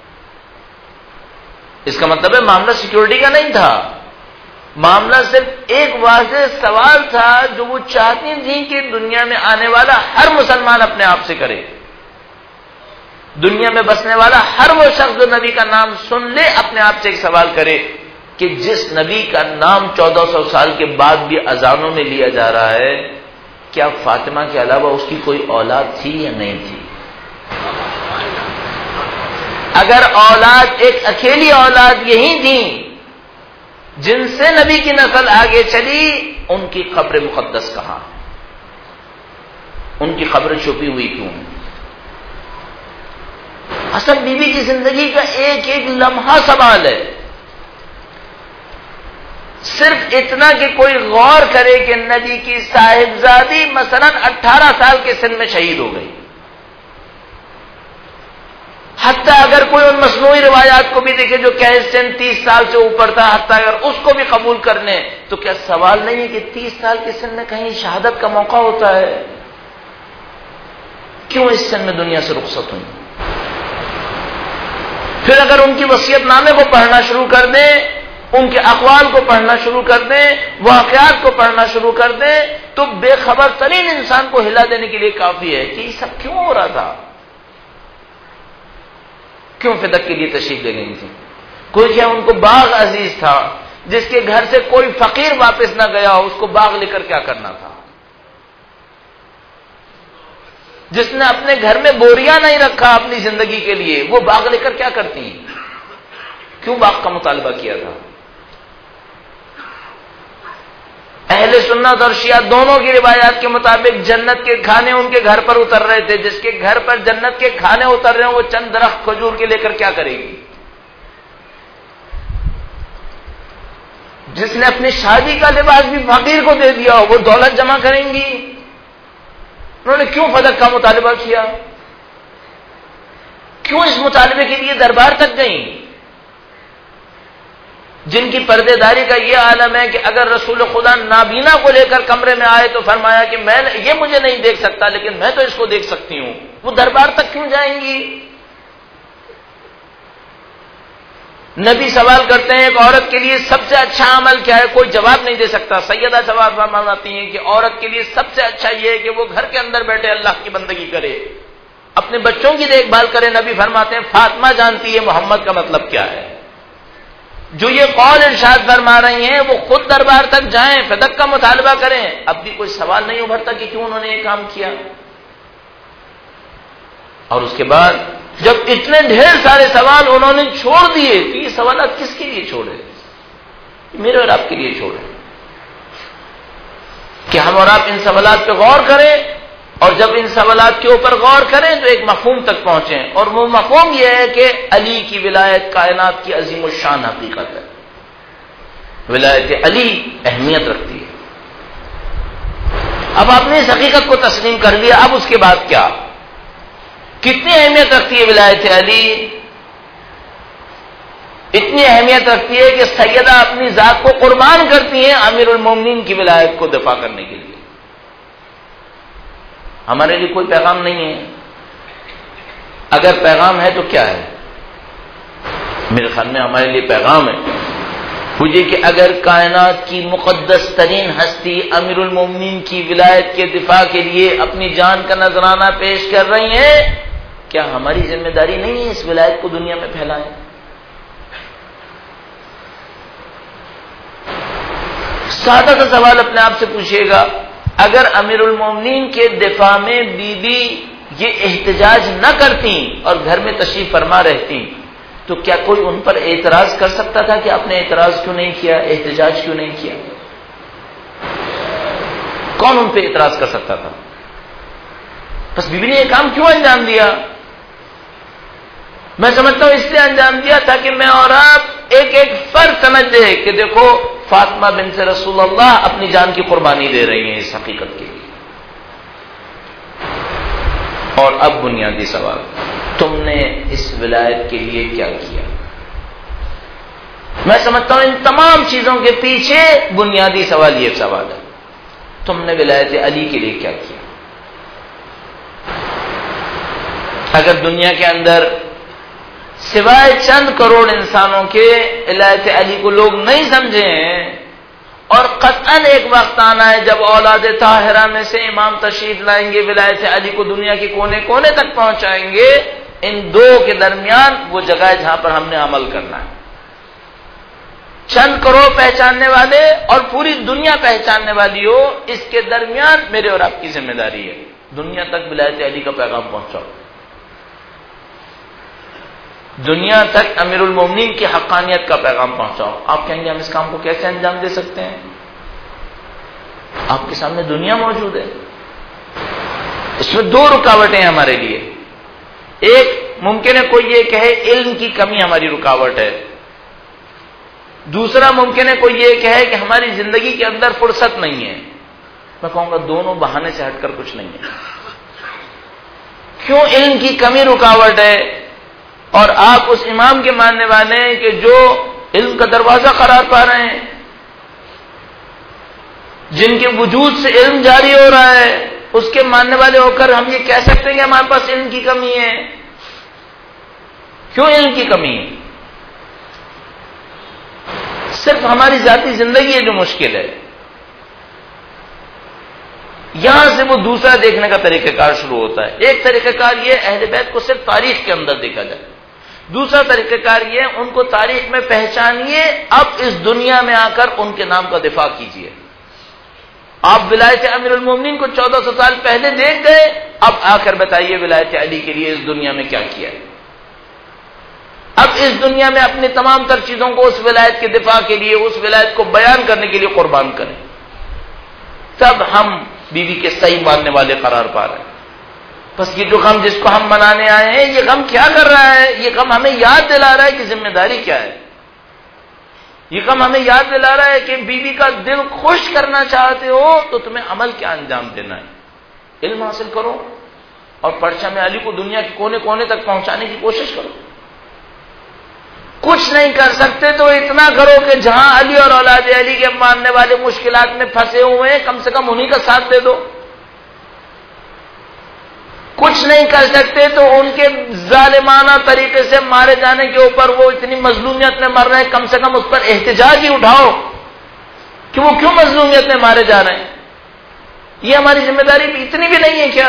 اس کا مطلب ہے معاملہ سیکیورٹی کا نہیں تھا، معاملہ صرف ایک واضح سوال تھا جو وہ چاہتی تھیں کہ دنیا میں آنے والا ہر مسلمان اپنے آپ سے کرے. دنیا میں بسنے والا ہر وہ شخص جو نبی کا نام سن لے اپنے آپ سے ایک سوال کرے کہ جس نبی کا نام چودہ سو سال کے بعد بھی اذانوں میں لیا جا رہا ہے، کیا فاطمہ کے علاوہ اس کی کوئی اولاد تھی یا نہیں تھی؟ اگر اولاد ایک اکیلی اولاد یہی تھی جن سے نبی کی نسل آگے چلی، ان کی قبر مقدس کہاں؟ ان کی قبر چھپی ہوئی کیوں؟ اصل بی بی کی زندگی کا ایک ایک لمحہ سوال ہے. صرف اتنا کہ کوئی غور کرے کہ نبی کی صاحبزادی مثلا اٹھارہ سال کے سن میں شہید ہو گئی. حتیٰ اگر کوئی ان مصنوعی روایات کو بھی دیکھے جو کہ سن تیس سال سے اوپر تھا، حتیٰ اگر اس کو بھی قبول کر لیں تو کیا سوال نہیں ہے کہ تیس سال کے سن میں کہیں شہادت کا موقع ہوتا ہے؟ کیوں اس سن میں دنیا سے رخصت ہوئی؟ پھر اگر ان کی وصیت نامے کو پڑھنا شروع کر دیں، ان کے اقوال کو پڑھنا شروع کر دیں، واقعات کو پڑھنا شروع کر دیں، تو بے خبر ترین انسان کو ہلا دینے کے لیے کافی ہے کہ یہ سب کیوں ہو رہا تھا، کیوں فدق کے لیے تشریف لے گئی تھی. کوئی کیا ان کو باغ عزیز تھا، جس کے گھر سے کوئی فقیر واپس نہ گیا ہو، اس کو باغ لے کر کیا کرنا تھا؟ جس نے اپنے گھر میں بوریاں نہیں رکھا اپنی زندگی کے لیے، وہ باغ لے کر کیا کرتی؟ کیوں باغ کا مطالبہ کیا تھا؟ اہل سنت اور شیعہ دونوں کی روایات کے مطابق جنت کے کھانے ان کے گھر پر اتر رہے تھے. جس کے گھر پر جنت کے کھانے اتر رہے ہیں وہ چند درخت کھجور کے لے کر کیا کرے گی؟ جس نے اپنی شادی کا لباس بھی فقیر کو دے دیا ہو، وہ دولت جمع کریں گی؟ انہوں نے کیوں فدق کا مطالبہ کیا؟ کیوں اس مطالبے کے لیے دربار تک گئیں؟ جن کی پردے داری کا یہ عالم ہے کہ اگر رسول خدا نابینا کو لے کر کمرے میں آئے تو فرمایا کہ میں یہ مجھے نہیں دیکھ سکتا لیکن میں تو اس کو دیکھ سکتی ہوں، وہ دربار تک کیوں جائیں گی؟ نبی سوال کرتے ہیں ایک عورت کے لیے سب سے اچھا عمل کیا ہے؟ کوئی جواب نہیں دے سکتا. سیدہ جواب فرماتی ہیں کہ عورت کے لیے سب سے اچھا یہ ہے کہ وہ گھر کے اندر بیٹھے اللہ کی بندگی کرے، اپنے بچوں کی دیکھ بھال کرے. نبی فرماتے ہیں فاطمہ جانتی ہے محمد کا مطلب کیا ہے. جو یہ قول ارشاد فرما رہی ہیں وہ خود دربار تک جائیں، فدق کا مطالبہ کریں. اب بھی کوئی سوال نہیں ابھرتا کہ کیوں انہوں نے یہ کام کیا. اور اس کے بعد جب اتنے ڈھیر سارے سوال انہوں نے چھوڑ دیے تو یہ سوالات کس کے لیے چھوڑے؟ میرے اور آپ کے لیے چھوڑے کہ ہم اور آپ ان سوالات پہ غور کریں، اور جب ان سوالات کے اوپر غور کریں تو ایک مفہوم تک پہنچیں. اور وہ مفہوم یہ ہے کہ علی کی ولایت کائنات کی عظیم الشان حقیقت ہے. ولایت علی اہمیت رکھتی ہے. اب آپ نے اس حقیقت کو تسلیم کر لیا، اب اس کے بعد کیا؟ کتنی اہمیت رکھتی ہے ولایت علی؟ اتنی اہمیت رکھتی ہے کہ سیدہ اپنی ذات کو قربان کرتی ہیں امیر المومنین کی ولایت کو دفاع کرنے کے لیے. ہمارے لیے کوئی پیغام نہیں ہے. اگر پیغام ہے تو کیا ہے؟ میرے خیال میں ہمارے لیے پیغام ہے پوچھے کہ اگر کائنات کی مقدس ترین ہستی امیر المومنین کی ولایت کے دفاع کے لیے اپنی جان کا نذرانہ پیش کر رہی ہیں، کیا ہماری ذمہ داری نہیں ہے اس ولایت کو دنیا میں پھیلائیں؟ سادہ سا سوال اپنے آپ سے پوچھیے گا، اگر امیر المومنین کے دفاع میں بی بی یہ احتجاج نہ کرتی اور گھر میں تشریف فرما رہتی تو کیا کوئی ان پر اعتراض کر سکتا تھا کہ آپ نے اعتراض کیوں نہیں کیا، احتجاج کیوں نہیں کیا؟ کون ان پہ اعتراض کر سکتا تھا؟ بس بی بی نے یہ کام کیوں انجام دیا؟ میں سمجھتا ہوں اس لیے انجام دیا تاکہ میں اور آپ ایک ایک فرد سمجھ دے کہ دیکھو فاطمہ بنت رسول اللہ اپنی جان کی قربانی دے رہی ہیں اس حقیقت کے لیے۔ اور اب بنیادی سوال، تم نے اس ولایت کے لیے کیا کیا؟ میں سمجھتا ہوں ان تمام چیزوں کے پیچھے بنیادی سوال یہ سوال ہے، تم نے ولایت علی کے لیے کیا کیا؟ اگر دنیا کے اندر سوائے چند کروڑ انسانوں کے ولایت علی کو لوگ نہیں سمجھیں اور قطعاً ایک وقت آنا ہے جب اولاد طاہرہ میں سے امام تشریف لائیں گے، ولایت علی کو دنیا کے کونے کونے تک پہنچائیں گے، ان دو کے درمیان وہ جگہ ہے جہاں پر ہم نے عمل کرنا ہے۔ چند کروڑ پہچاننے والے اور پوری دنیا پہچاننے والی ہو، اس کے درمیان میرے اور آپ کی ذمہ داری ہے دنیا تک ولایت علی کا پیغام پہنچاؤ، دنیا تک امیر المومنین کی حقانیت کا پیغام پہنچاؤ۔ آپ کہیں گے ہم اس کام کو کیسے انجام دے سکتے ہیں؟ آپ کے سامنے دنیا موجود ہے، اس میں دو رکاوٹیں ہیں ہمارے لیے۔ ایک، ممکن ہے کوئی یہ کہے علم کی کمی ہماری رکاوٹ ہے، دوسرا ممکن ہے کوئی یہ کہے کہ ہماری زندگی کے اندر فرصت نہیں ہے۔ میں کہوں گا دونوں بہانے سے ہٹ کر کچھ نہیں ہے۔ کیوں علم کی کمی رکاوٹ ہے اور آپ اس امام کے ماننے والے ہیں کہ جو علم کا دروازہ قرار پا رہے ہیں، جن کے وجود سے علم جاری ہو رہا ہے، اس کے ماننے والے ہو کر ہم یہ کہہ سکتے ہیں کہ ہمارے پاس علم کی کمی ہے؟ کیوں علم کی کمی ہے؟ صرف ہماری ذاتی زندگی ہے جو مشکل ہے۔ یہاں سے وہ دوسرا دیکھنے کا طریقہ کار شروع ہوتا ہے۔ ایک طریقہ کار یہ اہل بیت کو صرف تاریخ کے اندر دیکھا جائے، دوسرا طریقہ کار یہ ان کو تاریخ میں پہچانیے، اب اس دنیا میں آ کر ان کے نام کا دفاع کیجیے۔ آپ ولایت امیر المومنین کو چودہ سو سال پہلے دیکھ گئے، اب آ کر بتائیے ولایت علی کے لیے اس دنیا میں کیا کیا ہے۔ اب اس دنیا میں اپنی تمام تر چیزوں کو اس ولایت کے دفاع کے لیے، اس ولایت کو بیان کرنے کے لیے قربان کریں، تب ہم بی بی کے صحیح ماننے والے قرار پا رہے ہیں۔ بس یہ جو غم جس کو ہم منانے آئے ہیں، یہ غم کیا کر رہا ہے؟ یہ غم ہمیں یاد دلا رہا ہے کہ ذمہ داری کیا ہے۔ یہ غم ہمیں یاد دلا رہا ہے کہ بی بی کا دل خوش کرنا چاہتے ہو تو تمہیں عمل کیا انجام دینا ہے۔ علم حاصل کرو اور پرچم علی کو دنیا کے کونے کونے تک پہنچانے کی کوشش کرو۔ کچھ نہیں کر سکتے تو اتنا کرو کہ جہاں علی اور اولاد علی کے ماننے والے مشکلات میں پھنسے ہوئے ہیں، کم سے کم انہی کا ساتھ دے دو۔ کچھ نہیں کر سکتے تو ان کے ظالمانہ طریقے سے مارے جانے کے اوپر وہ اتنی مظلومیت میں مر رہے ہیں، کم سے کم اس پر احتجاج ہی اٹھاؤ کہ وہ کیوں مظلومیت میں مارے جا رہے ہیں۔ یہ ہماری ذمہ داری اتنی بھی نہیں ہے کیا؟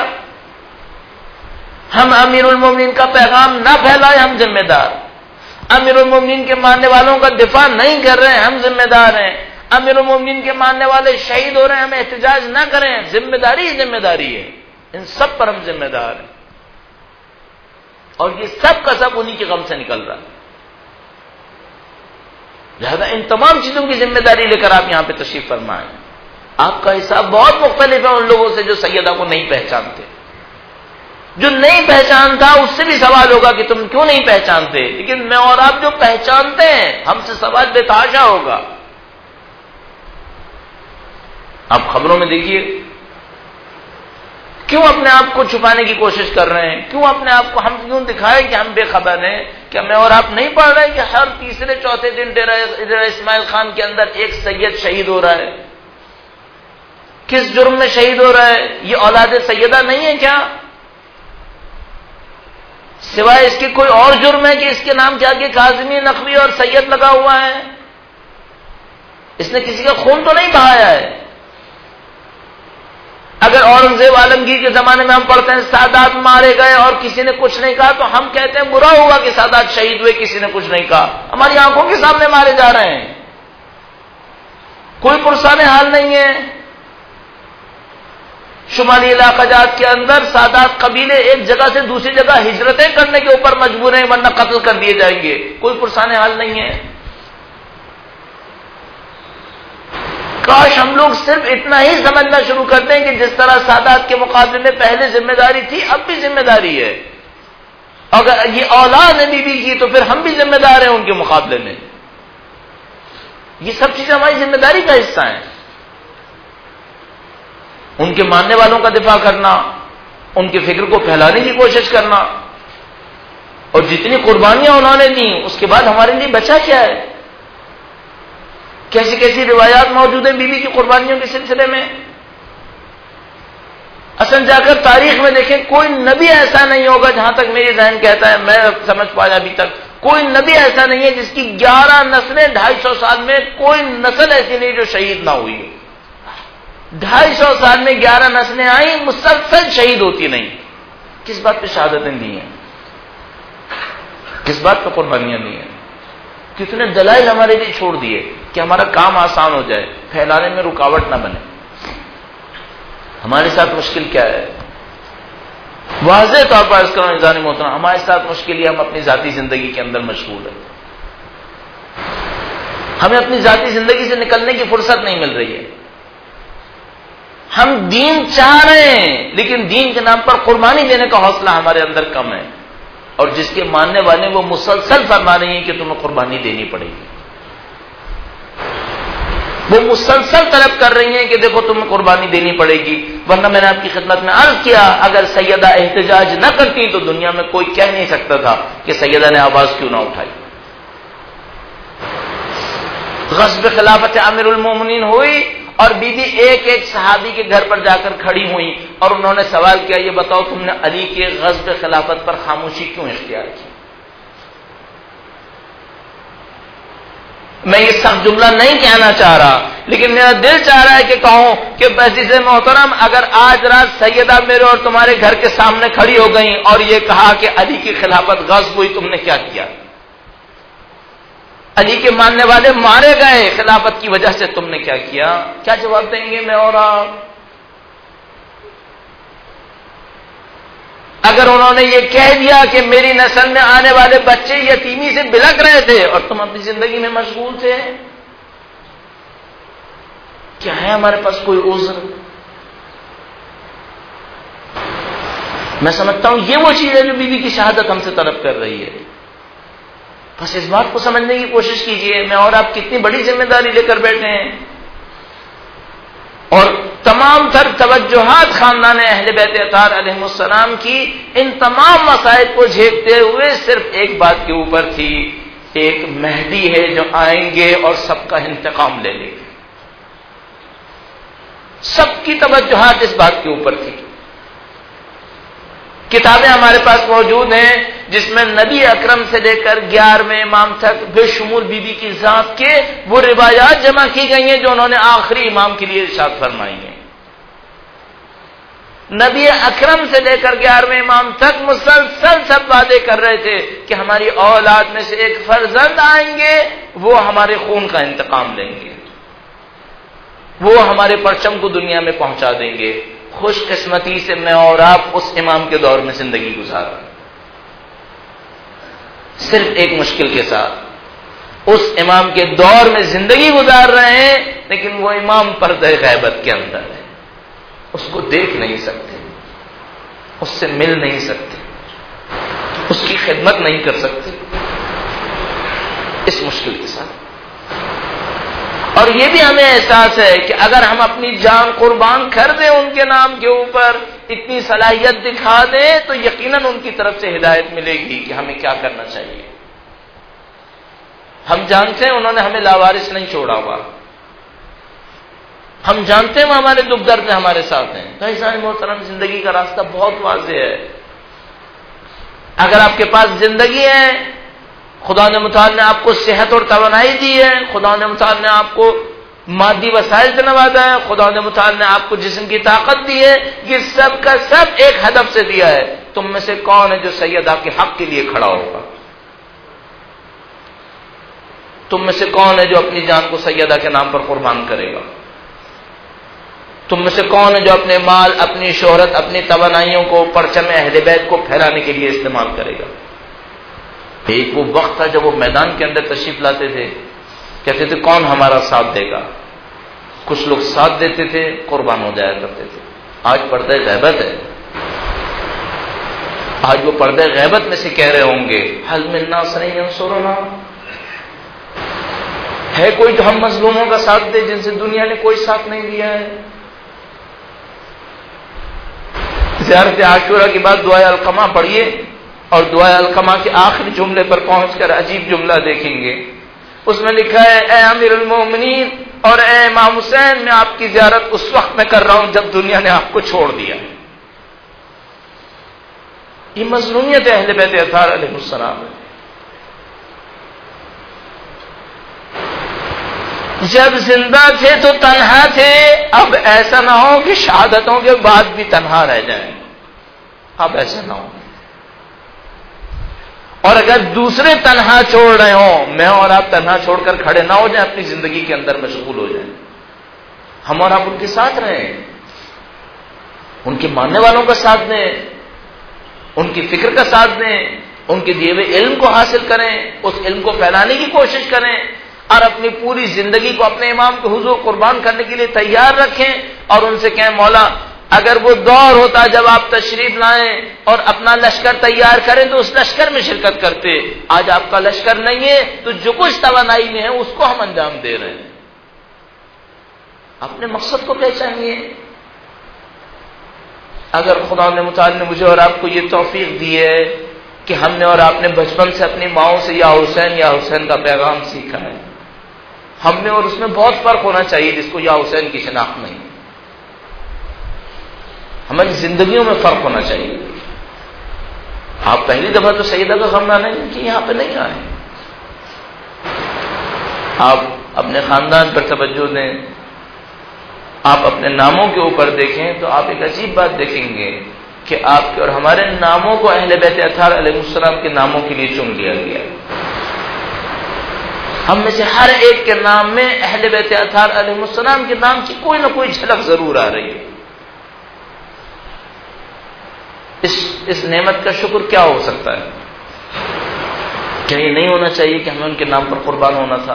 ہم امیر المومنین کا پیغام نہ پھیلائے، ہم ذمہ دار۔ امیر المومنین کے ماننے والوں کا دفاع نہیں کر رہے ہیں، ہم ذمہ دار ہیں۔ امیر المومنین کے ماننے والے شہید ہو رہے ہیں، ہم احتجاج نہ کریں، ذمہ داری ہی ذمہ داری ہے، ان سب پر ہم ذمہ دار ہیں۔ اور یہ سب کا سب انہی کے غم سے نکل رہا ہے۔ لہذا ان تمام چیزوں کی ذمہ داری لے کر آپ یہاں پہ تشریف فرمائیں۔ آپ کا حساب بہت مختلف ہے ان لوگوں سے جو سیدہ کو نہیں پہچانتے۔ جو نہیں پہچانتا اس سے بھی سوال ہوگا کہ تم کیوں نہیں پہچانتے، لیکن میں اور آپ جو پہچانتے ہیں ہم سے سوال بے تحاشا ہوگا۔ آپ خبروں میں دیکھیے کیوں اپنے آپ کو چھپانے کی کوشش کر رہے ہیں، کیوں اپنے آپ کو ہم کیوں دکھائیں کہ ہم بے خبر ہیں۔ کیا میں اور آپ نہیں پڑھ رہے کہ ہر تیسرے چوتھے دن ڈیرہ اسماعیل خان کے اندر ایک سید شہید ہو رہا ہے؟ کس جرم میں شہید ہو رہا ہے؟ یہ اولاد سیدہ نہیں ہے کیا؟ سوائے اس کے کوئی اور جرم ہے کہ اس کے نام کے آگے کاظمی، نقوی اور سید لگا ہوا ہے؟ اس نے کسی کا خون تو نہیں بہایا ہے. اگر اورنگزیب عالمگیر کے زمانے میں ہم پڑھتے ہیں سادات مارے گئے اور کسی نے کچھ نہیں کہا تو ہم کہتے ہیں برا ہوا کہ سادات شہید ہوئے, کسی نے کچھ نہیں کہا. ہماری آنکھوں کے سامنے مارے جا رہے ہیں, کوئی پرسان حال نہیں ہے. شمالی علاقہ جات کے اندر سادات قبیلے ایک جگہ سے دوسری جگہ ہجرتیں کرنے کے اوپر مجبور ہیں ورنہ قتل کر دیے جائیں گے, کوئی پرسان حال نہیں ہے. کاش ہم لوگ صرف اتنا ہی سمجھنا شروع کر دیں کہ جس طرح سادات کے مقابلے میں پہلے ذمہ داری تھی اب بھی ذمہ داری ہے. اگر یہ اولاد ہے بی بی کی تو پھر ہم بھی ذمہ دار ہیں ان کے مقابلے میں. یہ سب چیزیں ہماری ذمہ داری کا حصہ ہیں. ان کے ماننے والوں کا دفاع کرنا, ان کے فکر کو پھیلانے کی کوشش کرنا, اور جتنی قربانیاں انہوں نے دی اس کے بعد ہمارے لیے بچا کیا ہے. کیسی کیسی روایات موجود ہیں بی بی کی قربانیوں کے سلسلے میں. اصل جا کر تاریخ میں دیکھیں کوئی نبی ایسا نہیں ہوگا, جہاں تک میری ذہن کہتا ہے, میں سمجھ پایا ابھی تک کوئی نبی ایسا نہیں ہے جس کی گیارہ نسلیں ڈھائی سو سال میں کوئی نسل ایسی نہیں جو شہید نہ ہوئی. ڈھائی سو سال میں گیارہ نسلیں آئیں مسلسل شہید ہوتی نہیں. کس بات پہ شہادتیں دی ہیں, کس بات پہ قربانیاں دی ہیں. کتنے دلائل ہمارے لیے چھوڑ دیے کہ ہمارا کام آسان ہو جائے, پھیلانے میں رکاوٹ نہ بنے. ہمارے ساتھ مشکل کیا ہے؟ واضح طور پر اس کا نظام محترم, ہمارے ساتھ مشکل یہ ہم اپنی ذاتی زندگی کے اندر مشغول ہیں. ہمیں اپنی ذاتی زندگی سے نکلنے کی فرصت نہیں مل رہی ہے. ہم دین چاہ رہے ہیں لیکن دین کے نام پر قربانی دینے کا حوصلہ ہمارے اندر کم ہے, اور جس کے ماننے والے وہ مسلسل فرما رہے ہیں کہ تمہیں قربانی دینی پڑے گی. وہ مسلسل طلب کر رہی ہیں کہ دیکھو تمہیں قربانی دینی پڑے گی, ورنہ میں نے آپ کی خدمت میں عرض کیا اگر سیدہ احتجاج نہ کرتی تو دنیا میں کوئی کہہ نہیں سکتا تھا کہ سیدہ نے آواز کیوں نہ اٹھائی. غصب خلافت امیر المومنین ہوئی اور بی بی ایک ایک صحابی کے گھر پر جا کر کھڑی ہوئی اور انہوں نے سوال کیا, یہ بتاؤ تم نے علی کے غصب خلافت پر خاموشی کیوں اختیار کی. میں یہ سخت جملہ نہیں کہنا چاہ رہا لیکن میرا دل چاہ رہا ہے کہ کہوں کہ عزیز محترم اگر آج رات سیدہ میرے اور تمہارے گھر کے سامنے کھڑی ہو گئیں اور یہ کہا کہ علی کی خلافت غصب ہوئی, تم نے کیا کیا؟ علی کے ماننے والے مارے گئے خلافت کی وجہ سے, تم نے کیا کیا؟ کیا جواب دیں گے میں اور آپ؟ اگر انہوں نے یہ کہہ دیا کہ میری نسل میں آنے والے بچے یتیمی سے بلک رہے تھے اور تم اپنی زندگی میں مشغول تھے, کیا ہے ہمارے پاس کوئی عذر؟ میں سمجھتا ہوں یہ وہ چیز ہے جو بیوی کی شہادت ہم سے طلب کر رہی ہے. بس اس بات کو سمجھنے کی کوشش کیجئے میں اور آپ کتنی بڑی ذمہ داری لے کر بیٹھے ہیں, اور تمام تر توجہات خاندان اہل بیت اطہار علیہ السلام کی ان تمام مسائل کو جھیلتے ہوئے صرف ایک بات کے اوپر تھی, ایک مہدی ہے جو آئیں گے اور سب کا انتقام لے لیں گے. سب کی توجہات اس بات کے اوپر تھی. کتابیں ہمارے پاس موجود ہیں جس میں نبی اکرم سے لے کر گیارہویں امام تک بے شمول بی بی کی ذات کے وہ روایات جمع کی گئی ہیں جو انہوں نے آخری امام کے لیے ارشاد فرمائی ہیں. نبی اکرم سے لے کر گیارہویں امام تک مسلسل سب وعدے کر رہے تھے کہ ہماری اولاد میں سے ایک فرزند آئیں گے, وہ ہمارے خون کا انتقام لیں گے, وہ ہمارے پرچم کو دنیا میں پہنچا دیں گے. خوش قسمتی سے میں اور آپ اس امام کے دور میں زندگی گزار رہے ہیں, صرف ایک مشکل کے ساتھ اس امام کے دور میں زندگی گزار رہے ہیں, لیکن وہ امام پردہ غیبت کے اندر ہے, اس کو دیکھ نہیں سکتے, اس سے مل نہیں سکتے, اس کی خدمت نہیں کر سکتے اس مشکل کے ساتھ. اور یہ بھی ہمیں احساس ہے کہ اگر ہم اپنی جان قربان کر دیں ان کے نام کے اوپر, اتنی صلاحیت دکھا دیں, تو یقیناً ان کی طرف سے ہدایت ملے گی کہ ہمیں کیا کرنا چاہیے. ہم جانتے ہیں انہوں نے ہمیں لاوارث نہیں چھوڑا ہوا, ہم جانتے ہیں وہ ہمارے دکھ درد میں ہمارے ساتھ ہیں. تو ایسا محترم زندگی کا راستہ بہت واضح ہے. اگر آپ کے پاس زندگی ہے, خدا نے متعال نے آپ کو صحت اور توانائی دی ہے, خدا نے متعال نے آپ کو مادی وسائل سے نوازا ہے، خدا نے متعال نے آپ کو جسم کی طاقت دی ہے، یہ سب کا سب ایک ہدف سے دیا ہے۔ تم میں سے کون ہے جو سیدہ کے حق کے لیے کھڑا ہوگا؟ تم میں سے کون ہے جو اپنی جان کو سیدہ کے نام پر قربان کرے گا؟ تم میں سے کون ہے جو اپنے مال، اپنی شہرت، اپنی توانائیوں کو پرچم اہل بیت کو پھیلانے کے لیے استعمال کرے گا؟ ایک وہ وقت تھا جب وہ میدان کے اندر تشریف لاتے تھے، کہتے تھے کون ہمارا ساتھ دے گا؟ کچھ لوگ ساتھ دیتے تھے، قربان ہو جایا کرتے تھے۔ آج پردہ غیبت ہے، آج وہ پردہ غیبت میں سے کہہ رہے ہوں گے حل من ناصر ینصرنا، ہے کوئی جو ہم مظلوموں کا ساتھ دے جن سے دنیا نے کوئی ساتھ نہیں دیا ہے؟ زیارت عاشورہ کے بعد دعائے القمہ پڑھیے، اور دعائے القمہ کے آخری جملے پر پہنچ کر عجیب جملہ دیکھیں گے۔ اس میں لکھا ہے اے امیر المومنین اور اے امام حسین، میں آپ کی زیارت اس وقت میں کر رہا ہوں جب دنیا نے آپ کو چھوڑ دیا۔ یہ مظلومیت اہل بیت اطہار علیہ السلام ہے۔ جب زندہ تھے تو تنہا تھے، اب ایسا نہ ہو کہ شہادتوں کے بعد بھی تنہا رہ جائیں، اب ایسا نہ ہو۔ اور اگر دوسرے تنہا چھوڑ رہے ہوں، میں اور آپ تنہا چھوڑ کر کھڑے نہ ہو جائیں، اپنی زندگی کے اندر مشغول ہو جائیں، ہم اور آپ ان کے ساتھ رہیں، ان کے ماننے والوں کا ساتھ دیں، ان کی فکر کا ساتھ دیں، ان کے دیے ہوئے علم کو حاصل کریں، اس علم کو پھیلانے کی کوشش کریں، اور اپنی پوری زندگی کو اپنے امام کے حضور قربان کرنے کے لیے تیار رکھیں، اور ان سے کہیں مولا اگر وہ دور ہوتا جب آپ تشریف لائیں اور اپنا لشکر تیار کریں تو اس لشکر میں شرکت کرتے، آج آپ کا لشکر نہیں ہے تو جو کچھ توانائی میں ہے اس کو ہم انجام دے رہے ہیں۔ اپنے مقصد کو پہچانیے۔ اگر خدا نے متعال نے مجھے اور آپ کو یہ توفیق دی ہے کہ ہم نے اور آپ نے بچپن سے اپنی ماؤں سے یا حسین یا حسین کا پیغام سیکھا ہے، ہم نے اور اس میں بہت فرق ہونا چاہیے جس کو یا حسین کی شناخت نہیں، ہماری زندگیوں میں فرق ہونا چاہیے۔ آپ پہلی دفعہ تو سیدہ کا غم لانے کہ یہاں پہ نہیں آئے، آپ اپنے خاندان پر توجہ دیں، آپ اپنے ناموں کے اوپر دیکھیں تو آپ ایک عجیب بات دیکھیں گے کہ آپ کے اور ہمارے ناموں کو اہل بیت اطہار علیہ السلام کے ناموں کے لیے چن لیا گیا۔ ہم میں سے ہر ایک کے نام میں اہل بیت اطہار علیہ السلام کے نام کی کوئی نہ کوئی جھلک ضرور آ رہی ہے۔ اس اس نعمت کا شکر کیا ہو سکتا ہے؟ کیا یہ نہیں ہونا چاہیے کہ ہمیں ان کے نام پر قربان ہونا تھا؟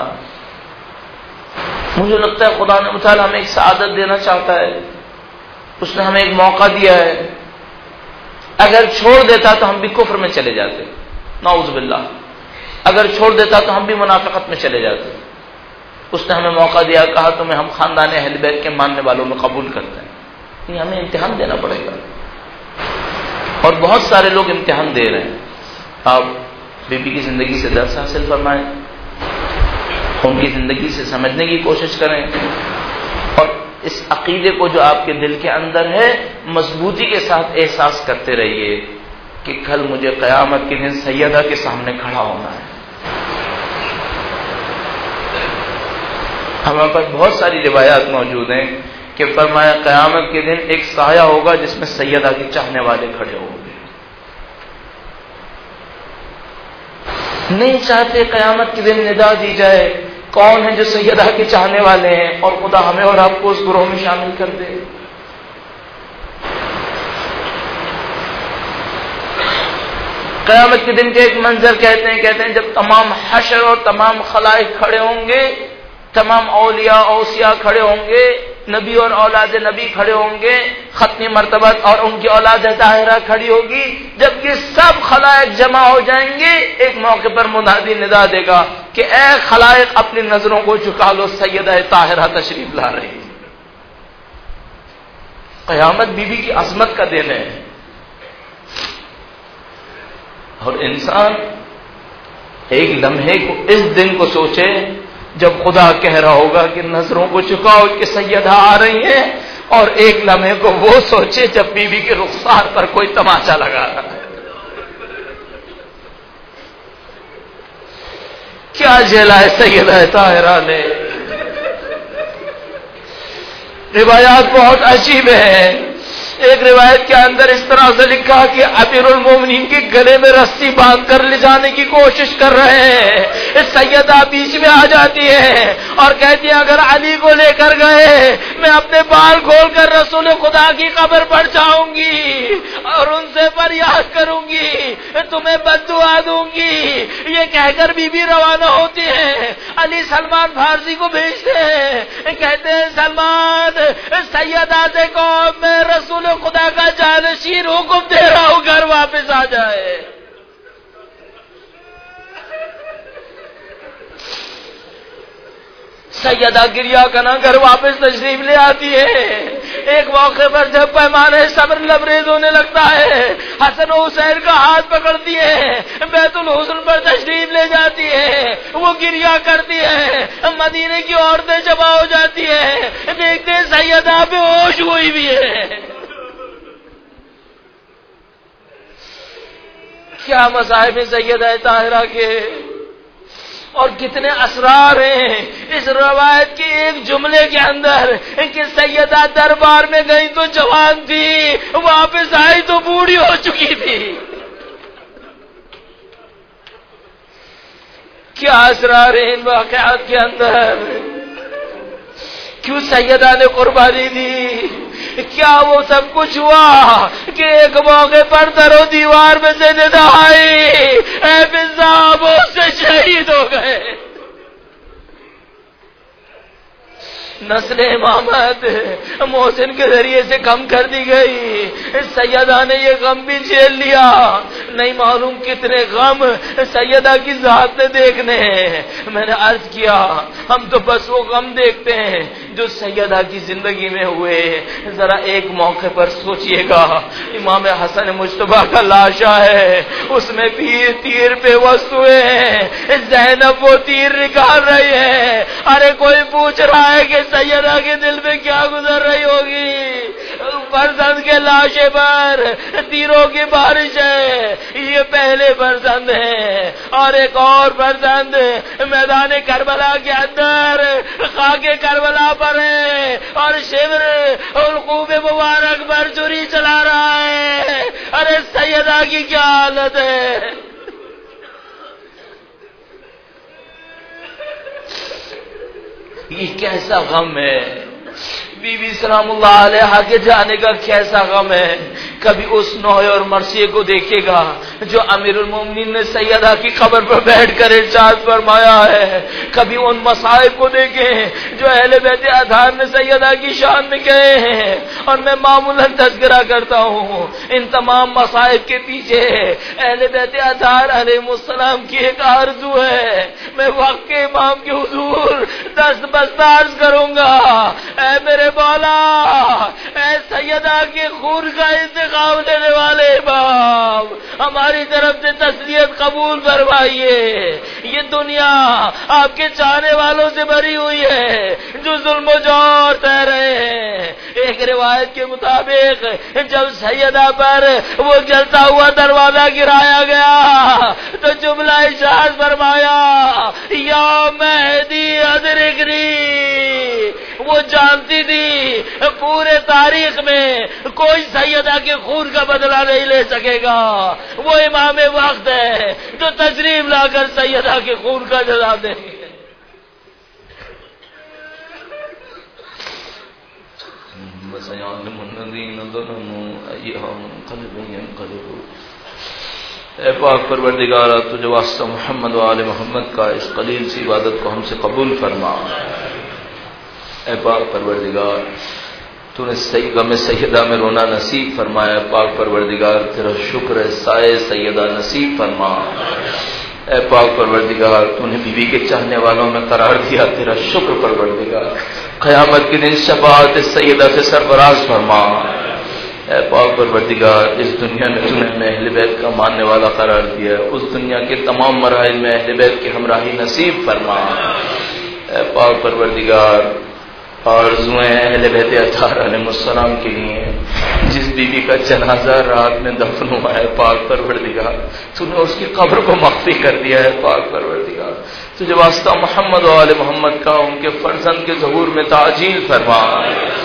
مجھے لگتا ہے خدا نے متعال ہمیں ایک سعادت دینا چاہتا ہے، اس نے ہمیں ایک موقع دیا ہے، اگر چھوڑ دیتا تو ہم بھی کفر میں چلے جاتے، نعوذ باللہ، اگر چھوڑ دیتا تو ہم بھی منافقت میں چلے جاتے۔ اس نے ہمیں موقع دیا، کہا تمہیں ہم خاندان اہل بیت کے ماننے والوں میں قبول کرتے ہیں، یہ ہمیں امتحان دینا پڑے گا، اور بہت سارے لوگ امتحان دے رہے ہیں۔ آپ بی بی کی زندگی سے درس حاصل فرمائیں، ان کی زندگی سے سمجھنے کی کوشش کریں، اور اس عقیدے کو جو آپ کے دل کے اندر ہے مضبوطی کے ساتھ احساس کرتے رہیے کہ کل مجھے قیامت کے دن سیدہ کے سامنے کھڑا ہونا ہے۔ ہمارے پاس بہت ساری روایات موجود ہیں کہ فرمایا قیامت کے دن ایک سایہ ہوگا جس میں سیدہ کے چاہنے والے کھڑے ہوں گے۔ نہیں چاہتے قیامت کے دن ندا دی جائے کون ہے جو سیدہ کے چاہنے والے ہیں، اور خدا ہمیں اور آپ کو اس گروہ میں شامل کر دے۔ قیامت کے دن کے ایک منظر کہتے ہیں کہتے ہیں جب تمام حشر اور تمام خلائق کھڑے ہوں گے، تمام اولیاء اوصیاء کھڑے ہوں گے، نبی اور اولاد نبی کھڑے ہوں گے، ختمی مرتبت اور ان کی اولاد طاہرہ کھڑی ہوگی، جب یہ سب خلائق جمع ہو جائیں گے ایک موقع پر منادی ندا دے گا کہ اے خلائق اپنی نظروں کو جھکا لو، سیدہ طاہرہ تشریف لا رہی ہے۔ قیامت بی بی کی عظمت کا دن ہے، اور انسان ایک لمحے کو اس دن کو سوچے جب خدا کہہ رہا ہوگا کہ نظروں کو چکاؤ کہ سیدہ آ رہی ہیں، اور ایک لمحے کو وہ سوچے جب بیوی بی کے رخسار پر کوئی تماشا لگا رہا ہے۔ کیا جھیلا ہے سیدہ طاہرہ نے، روایات بہت عجیب ہیں. ایک روایت کے اندر اس طرح سے لکھا کہ امیر المومنین کے گلے میں رسی باندھ کر لے جانے کی کوشش کر رہے ہیں. سیدہ بیچ میں آ جاتی ہے اور کہتی ہے اگر علی کو لے کر گئے میں اپنے بال کھول کر رسول خدا کی قبر پر جاؤں گی اور ان سے فریاد کروں گی, تمہیں بد دعا دوں گی. یہ کہہ کر بی بی روانہ ہوتی ہے. علی سلمان فارسی کو بھیجتے ہیں, کہتے ہیں سلمان سیدہ سے کہو میں رسول خدا کا جانشین حکم دے رہا ہوں گھر واپس آ جائے. سیدہ گریا کنا گھر واپس تشریف لے آتی ہے. ایک موقع پر جب پیمانے صبر لبریز ہونے لگتا ہے, حسن و حسین کا ہاتھ پکڑتی ہے, بیت الحسن پر تشریف لے جاتی ہے. وہ گریا کرتی ہے, مدینے کی عورتیں جمع ہو جاتی ہے, دیکھتے ہیں سیدہ بے ہوش ہوئی بھی ہے. کیا مصائب سیدہ طاہرہ کے اور کتنے اسرار ہیں اس روایت کے ایک جملے کے اندر کہ سیدہ دربار میں گئی تو جوان تھی, واپس آئی تو بوڑھی ہو چکی تھی. کیا اسرار ہیں ان واقعات کے اندر. کیوں سیدہ نے قربانی دی؟ کیا وہ سب کچھ ہوا کہ ایک موقع پر در و دیوار میں سے ندا آئی, اے صاحب اس سے شہید ہو گئے. نسل امامت محسن کے ذریعے سے کم کر دی گئی. سیدہ نے یہ غم بھی جھیل لیا. نہیں معلوم کتنے غم سیدہ کی ذات نے دیکھنے ہیں. میں نے عرض کیا ہم تو بس وہ غم دیکھتے ہیں جو سیدہ کی زندگی میں ہوئے. ذرا ایک موقع پر سوچئے گا, امام حسن مجتبیٰ کا لاشا ہے, اس میں پیر تیر پہ وسط ہوئے ہیں, زینب وہ تیر نکال رہی ہے. ارے کوئی پوچھ رہا ہے کہ سیدہ کے دل میں کیا گزر رہی ہوگی. فرزند کے لاشے پر تیروں کی بارش ہے, یہ پہلے فرزند ہے, اور ایک اور فرزند میدان کربلا کے اندر خاک کربلا پر ہے اور شمر اور خوب مبارک پر چھری چلا رہا ہے. ارے سیدہ کی کیا حالت ہے. یہ کیسا غم ہے. بی بی سلام اللہ علیہ کے جانے کا کیسا غم ہے. کبھی اس نوح اور مرثیے کو دیکھے گا جو امیر المومنین نے سیدہ کی قبر پر بیٹھ کر ارشاد فرمایا ہے. کبھی ان مصائب کو دیکھیں جو اہل بیت اطہار نے سیدہ کی شان میں کہے ہیں. اور میں معمولاً تذکرہ کرتا ہوں ان تمام مصائب کے پیچھے اہل بیت اطہار علیہ السلام کی ایک آرزو ہے. میں وقت کے امام کے حضور دست بستارز کروں گا, اے میرے مولا, اے سیدہ کے خون کا انتقام لینے والے امام, ہماری طرف سے تسلیت قبول فرمائیے. یہ دنیا آپ کے چاہنے والوں سے بھری ہوئی ہے جو ظلم و جور سہ رہے ہیں. ایک روایت کے مطابق جب سیدہ پر وہ جلتا ہوا دروازہ گرایا گیا تو جملہ ارشاد فرمایا, یا مہدی ادرکنی. وہ جانتی تھی پورے تاریخ میں کوئی سیدہ کے خون کا بدلہ نہیں لے سکے گا. وہ امام وقت ہے جو تشریف لا کر سیدہ کے خون کا جزا دیں گے. اے پاک پروردگار, تجھے واسطہ محمد و آل محمد کا اس قلیل سی عبادت کو ہم سے قبول فرما. اے پاک پروردگار, تو نے غم سیدہ میں رونا نصیب فرمایا. پاک پروردگار تیرا شکر ہے, سائے سیدہ نصیب فرما. اے پاک پروردگار, تو نے بیوی کے چاہنے والوں میں قرار دیا, تیرا شکر پروردگار. قیامت کے دن شفاعت سیدہ سے سرفراز فرما. اے پاک پروردگار, اس دنیا میں تو نے ہمیں اہل بیت کا ماننے والا قرار دیا, اس دنیا کے تمام مراحل میں اہل بیت کی ہمراہی نصیب فرما. اے پاک پروردگار, آرزویں اہل بیت اطہار علیہ السلام کے لیے جس بی بی کا جنازہ رات میں دفن ہوا ہے, پاک پروردگار تو نے اس کی قبر کو مخفی کر دیا ہے. پاک پروردگار, تجھے واسطہ محمد و آل محمد کا ان کے فرزند کے ظہور میں تعجیل فرما.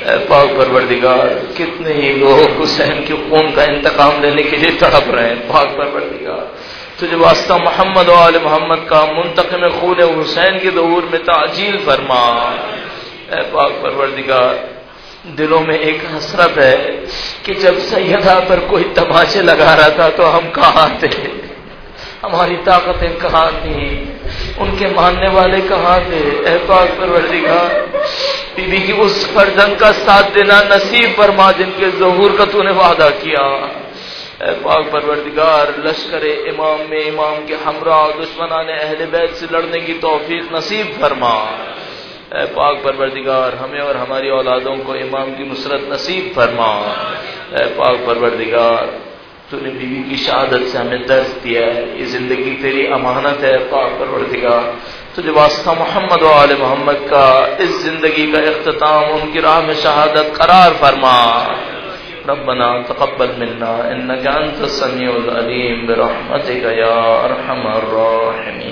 اے پاک پروردگار کتنے ہی لوگ حسین کے خون کا انتقام لینے کے لیے تڑپ رہے ہیں. پاک پروردگار تجھے واسطہ محمد و آل محمد کا منتقم خون حسین کے ظہور میں تعجیل فرما. اے پاک پروردگار دلوں میں ایک حسرت ہے کہ جب سیدہ پر کوئی تماچے لگا رہا تھا تو ہم کہاں تھے, ہماری طاقتیں کہاں تھیں, ان کے ماننے والے کہاں تھے. اے پاک پروردگار بی بی کی اس فرزند کا ساتھ دینا نصیب فرما جن کے ظہور کا تو نے وعدہ کیا. اے پاک پروردگار لشکر امام میں امام کے ہمراہ دشمنان اہل بیت سے لڑنے کی توفیق نصیب فرما. اے پاک پروردگار ہمیں اور ہماری اولادوں کو امام کی نصرت نصیب فرما. اے پاک پروردگار تو نے بیوی کی شہادت سے ہمیں درس دیا ہے, یہ زندگی تیری امانت ہے. پاک پروردگار تجھے واسطہ محمد و آل محمد کا اس زندگی کا اختتام ان کی راہ میں شہادت قرار فرما. ربنا تقبل منا انك انت السميع العليم برحمتك يا ارحم الراحمين.